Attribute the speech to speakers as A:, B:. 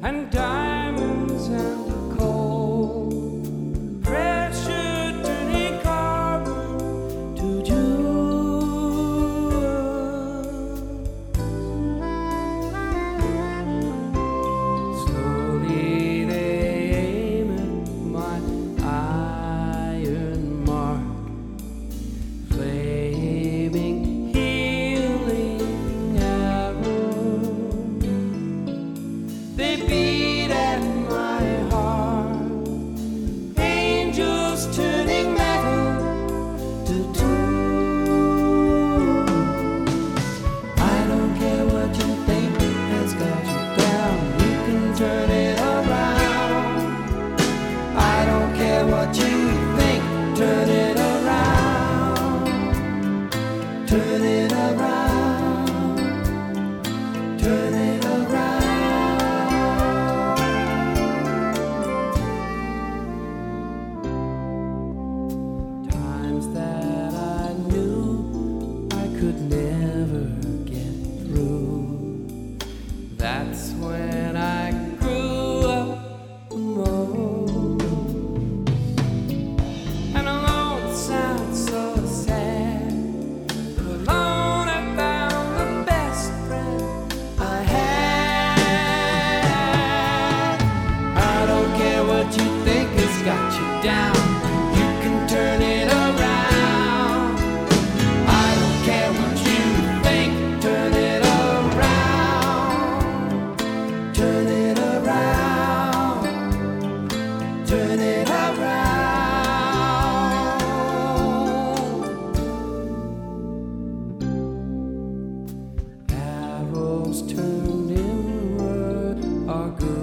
A: and diamonds and coal, pressure turning carbon to jewels. Slowly they aim at my iron mark, flaming healing arrow. They beat at my heart, angels turning metal to tools. I don't care what you think has got you down, you can turn it around. I don't care what you think, turn it around. Turn it around. Turn it around. Times that I knew I could never get through, that's when I grew up the most. And alone sounds so sad, but alone I found the best friend I had. I don't care what you think has got you down, you can turn it around. I don't care what you think, turn it around. Turn it around. Turn it around. Arrows turned inward are good.